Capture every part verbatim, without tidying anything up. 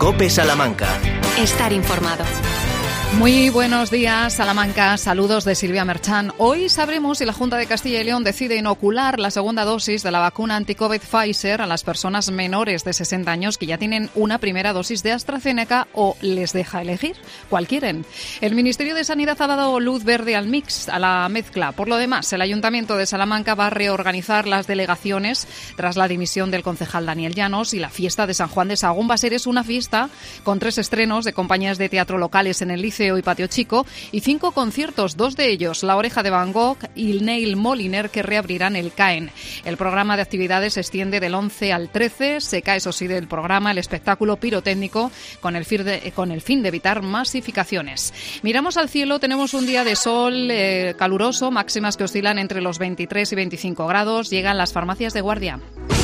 COPE Salamanca. Estar informado. Muy buenos días, Salamanca. Saludos de Silvia Merchán. Hoy sabremos si la Junta de Castilla y León decide inocular la segunda dosis de la vacuna anti-COVID Pfizer a las personas menores de sesenta años que ya tienen una primera dosis de AstraZeneca o les deja elegir cuál quieren. El Ministerio de Sanidad ha dado luz verde al mix, a la mezcla. Por lo demás, el Ayuntamiento de Salamanca va a reorganizar las delegaciones tras la dimisión del concejal Daniel Llanos, y la fiesta de San Juan de Sahagún va a ser es una fiesta con tres estrenos de compañías de teatro locales en el Liceo y Patio Chico y cinco conciertos, dos de ellos La Oreja de Van Gogh y Neil Moliner, que reabrirán el CAEN. El programa de actividades se extiende del once al trece, se cae eso sí del programa el espectáculo pirotécnico con el fin de, con el fin de evitar masificaciones. Miramos al cielo, tenemos un día de sol eh, caluroso, máximas que oscilan entre los veintitrés y veinticinco grados, llegan las farmacias de guardia.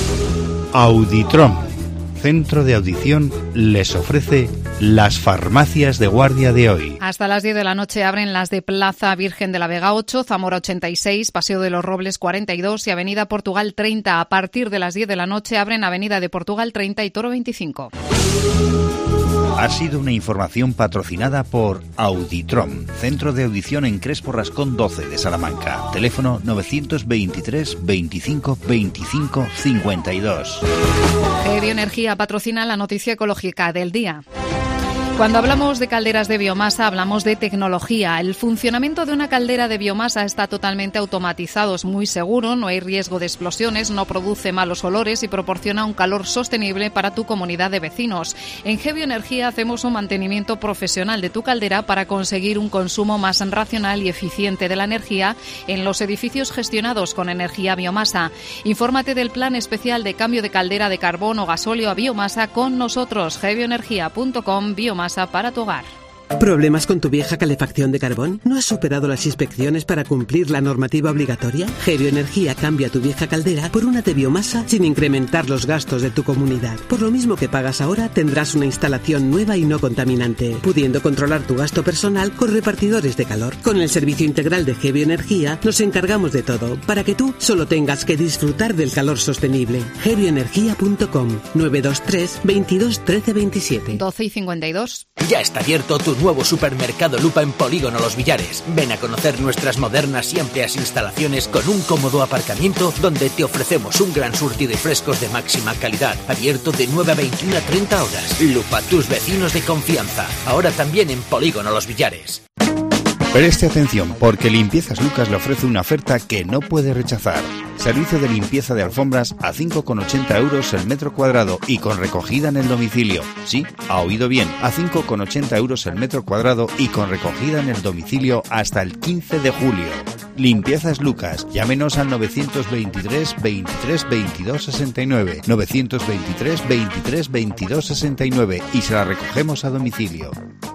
Auditrom, Centro de Audición, les ofrece las farmacias de guardia de hoy. Hasta las diez de la noche abren las de Plaza Virgen de la Vega ocho, Zamora ochenta y seis, Paseo de los Robles cuarenta y dos y Avenida Portugal treinta. A partir de las diez de la noche abren Avenida de Portugal treinta y Toro veinticinco. Ha sido una información patrocinada por Auditrom, Centro de Audición en Crespo Rascón doce de Salamanca. Teléfono novecientos veintitrés veinticinco veinticinco cincuenta y dos. G Bioenergía patrocina la noticia ecológica del día. Cuando hablamos de calderas de biomasa, hablamos de tecnología. El funcionamiento de una caldera de biomasa está totalmente automatizado, es muy seguro, no hay riesgo de explosiones, no produce malos olores y proporciona un calor sostenible para tu comunidad de vecinos. En G Bioenergía hacemos un mantenimiento profesional de tu caldera para conseguir un consumo más racional y eficiente de la energía en los edificios gestionados con energía biomasa. Infórmate del plan especial de cambio de caldera de carbón o gasóleo a biomasa con nosotros, g bioenergía punto com, biomasa para tu hogar. ¿Problemas con tu vieja calefacción de carbón? ¿No has superado las inspecciones para cumplir la normativa obligatoria? G Bioenergía cambia tu vieja caldera por una de biomasa sin incrementar los gastos de tu comunidad. Por lo mismo que pagas ahora, tendrás una instalación nueva y no contaminante, pudiendo controlar tu gasto personal con repartidores de calor. Con el servicio integral de G Bioenergía nos encargamos de todo, para que tú solo tengas que disfrutar del calor sostenible. g bioenergía punto com, nueve dos tres veintidós trece veintisiete. doce y cincuenta y dos. Ya está abierto tu nuevo supermercado Lupa en Polígono Los Villares. Ven a conocer nuestras modernas y amplias instalaciones con un cómodo aparcamiento donde te ofrecemos un gran surtido de frescos de máxima calidad. Abierto de nueve a veintiuna a treinta horas. Lupa, tus vecinos de confianza. Ahora también en Polígono Los Villares. Preste atención, porque Limpiezas Lucas le ofrece una oferta que no puede rechazar. Servicio de limpieza de alfombras a cinco con ochenta euros el metro cuadrado y con recogida en el domicilio. Sí, ha oído bien, a cinco con ochenta euros el metro cuadrado y con recogida en el domicilio hasta el quince de julio. Limpiezas Lucas, llámenos al novecientos veintitrés veintitrés veintidós sesenta y nueve, novecientos veintitrés veintitrés veintidós sesenta y nueve y se la recogemos a domicilio.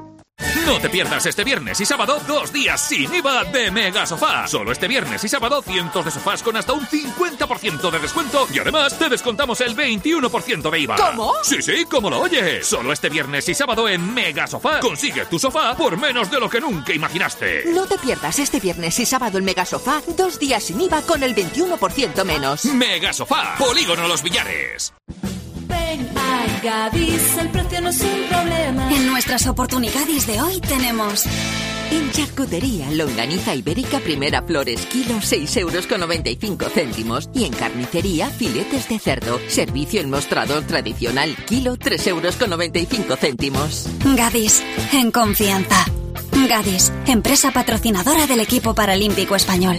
No te pierdas este viernes y sábado dos días sin I V A de Mega Sofá. Solo este viernes y sábado cientos de sofás con hasta un cincuenta por ciento de descuento y además te descontamos el veintiuno por ciento de I V A. ¿Cómo? Sí, sí, como lo oyes. Solo este viernes y sábado en Mega Sofá consigue tu sofá por menos de lo que nunca imaginaste. No te pierdas este viernes y sábado en Mega Sofá, dos días sin I V A con el veintiuno por ciento menos. Mega Sofá, Polígono Los Villares. Ven a Gadis, el precio no es un problema. En nuestras oportunidades de hoy tenemos... En charcutería, longaniza ibérica primera flores, kilo seis euros con noventa y cinco céntimos. Y en carnicería, filetes de cerdo, servicio en mostrador tradicional, kilo tres euros con noventa y cinco céntimos. Gadis, en confianza. Gadis, empresa patrocinadora del equipo paralímpico español.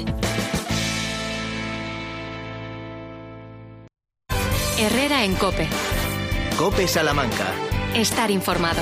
Herrera en COPE. COPE Salamanca. Estar informado.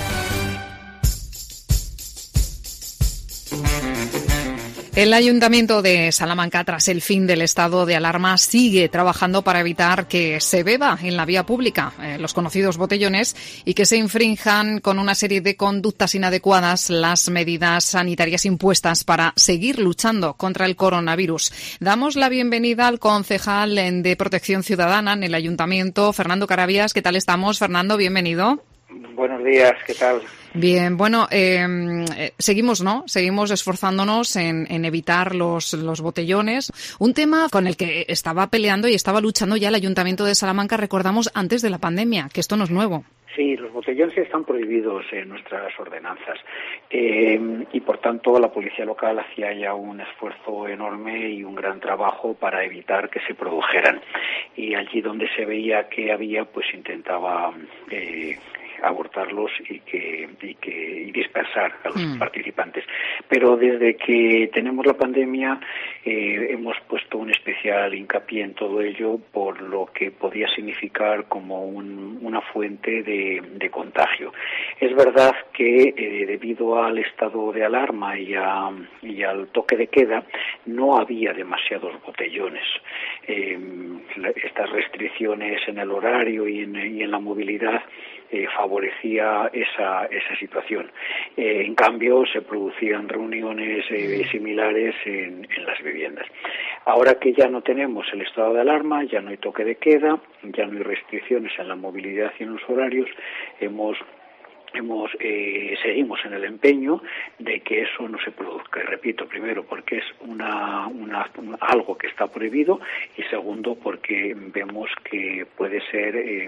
El Ayuntamiento de Salamanca, tras el fin del estado de alarma, sigue trabajando para evitar que se beba en la vía pública, eh, los conocidos botellones, y que se infrinjan con una serie de conductas inadecuadas las medidas sanitarias impuestas para seguir luchando contra el coronavirus. Damos la bienvenida al concejal de Protección Ciudadana en el Ayuntamiento, Fernando Carabias. ¿Qué tal estamos, Fernando? Bienvenido. Buenos días, ¿qué tal? Bien, bueno, eh, eh, seguimos, ¿no? Seguimos esforzándonos en, en evitar los, los botellones. Un tema con el que estaba peleando y estaba luchando ya el Ayuntamiento de Salamanca, recordamos, antes de la pandemia, que esto no es nuevo. Sí, los botellones están prohibidos en nuestras ordenanzas eh, y por tanto la policía local hacía ya un esfuerzo enorme y un gran trabajo para evitar que se produjeran, y allí donde se veía que había, pues intentaba eh, abortarlos y que y que y dispersar a los mm. participantes. Pero desde que tenemos la pandemia eh, hemos puesto un especial hincapié en todo ello por lo que podía significar como un, una fuente de, de contagio. Es verdad que eh, debido al estado de alarma y, a, y al toque de queda no había demasiados botellones. Eh, estas restricciones en el horario y en, y en la movilidad Eh, favorecía esa esa situación. Eh, en cambio, se producían reuniones eh, similares en, en las viviendas. Ahora que ya no tenemos el estado de alarma, ya no hay toque de queda, ya no hay restricciones en la movilidad y en los horarios, hemos Hemos, eh, seguimos en el empeño de que eso no se produzca. Y repito, primero porque es una, una, una algo que está prohibido, y segundo porque vemos que puede ser eh,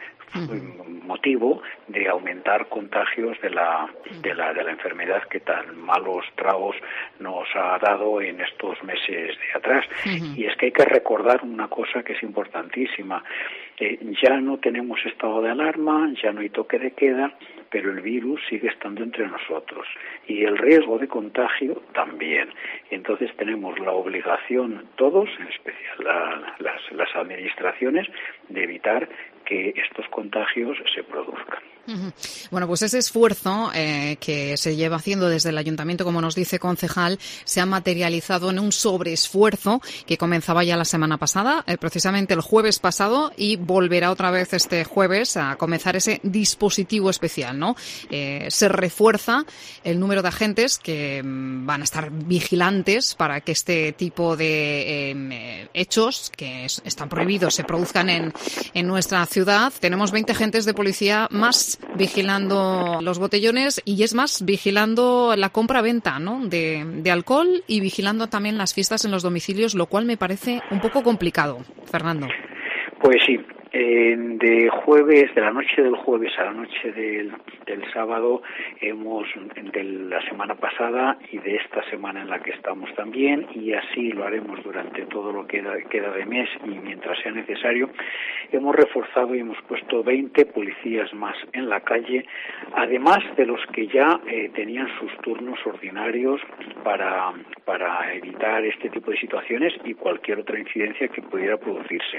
motivo de aumentar contagios de la, de la de la enfermedad que tan malos tragos nos ha dado en estos meses de atrás. Uh-huh. Y es que hay que recordar una cosa que es importantísima. Eh, ya no tenemos estado de alarma, ya no hay toque de queda, pero el virus sigue estando entre nosotros y el riesgo de contagio también. Entonces tenemos la obligación todos, en especial la, las, las administraciones, de evitar que estos contagios se produzcan. Uh-huh. Bueno, pues ese esfuerzo eh, que se lleva haciendo desde el Ayuntamiento, como nos dice concejal, se ha materializado en un sobreesfuerzo que comenzaba ya la semana pasada, eh, precisamente el jueves pasado, y volverá otra vez este jueves a comenzar ese dispositivo especial, ¿no? Eh, se refuerza el número de agentes que mm, van a estar vigilantes para que este tipo de eh, hechos que es, están prohibidos se produzcan en, en nuestra ciudad. Tenemos veinte agentes de policía más vigilando los botellones y, es más, vigilando la compra-venta, ¿no?, de, de alcohol, y vigilando también las fiestas en los domicilios, lo cual me parece un poco complicado. Fernando. Pues sí. Eh, de jueves, de la noche del jueves a la noche del, del sábado, hemos, de la semana pasada y de esta semana en la que estamos también, y así lo haremos durante todo lo que queda, queda de mes y mientras sea necesario, hemos reforzado y hemos puesto veinte policías más en la calle, además de los que ya eh, tenían sus turnos ordinarios para, para evitar este tipo de situaciones y cualquier otra incidencia que pudiera producirse.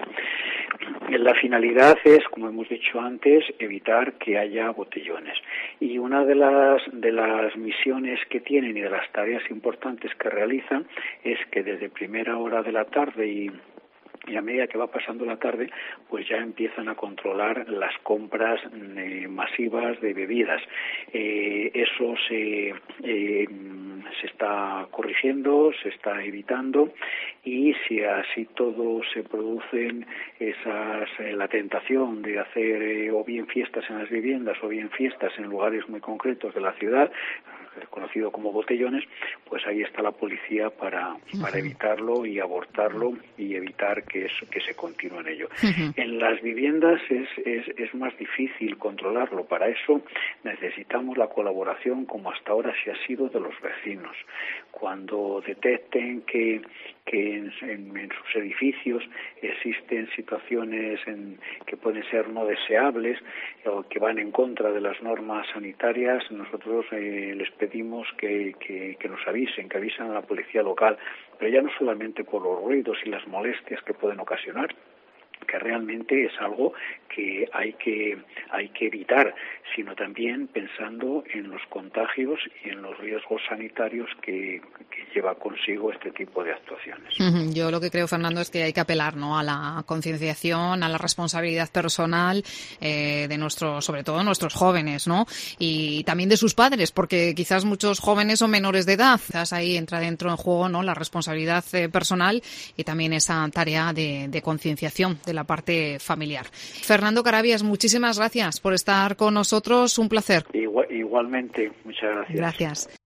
En la finalidad es, como hemos dicho antes, evitar que haya botellones. Y una de las de las misiones que tienen y de las tareas importantes que realizan es que desde primera hora de la tarde y Y a medida que va pasando la tarde, pues ya empiezan a controlar las compras eh, masivas de bebidas. Eh, eso se, eh, se está corrigiendo, se está evitando, y si así todo se producen esas eh, la tentación de hacer eh, o bien fiestas en las viviendas o bien fiestas en lugares muy concretos de la ciudad, conocido como botellones, pues ahí está la policía para, para evitarlo y abortarlo y evitar que eso, que se continúe en ello. Uh-huh. En las viviendas es, es, es más difícil controlarlo. Para eso necesitamos la colaboración, como hasta ahora sí ha sido, de los vecinos. Cuando detecten que, que en, en, en sus edificios existen situaciones en, que pueden ser no deseables o que van en contra de las normas sanitarias, nosotros eh, les pedimos que, que, que nos avisen, que avisen a la policía local, pero ya no solamente por los ruidos y las molestias que pueden ocasionar, que realmente es algo que hay que hay que evitar, sino también pensando en los contagios y en los riesgos sanitarios que, que lleva consigo este tipo de actuaciones. Yo lo que creo, Fernando, es que hay que apelar, ¿no?, a la concienciación, a la responsabilidad personal eh, de nuestros, sobre todo nuestros jóvenes, ¿no?, y también de sus padres, porque quizás muchos jóvenes son menores de edad. Quizás ahí entra dentro en juego, ¿no?, la responsabilidad eh, personal y también esa tarea de, de concienciación de la parte familiar. Fernando Carabias, muchísimas gracias por estar con nosotros. Un placer. Igual, igualmente, muchas gracias. Gracias.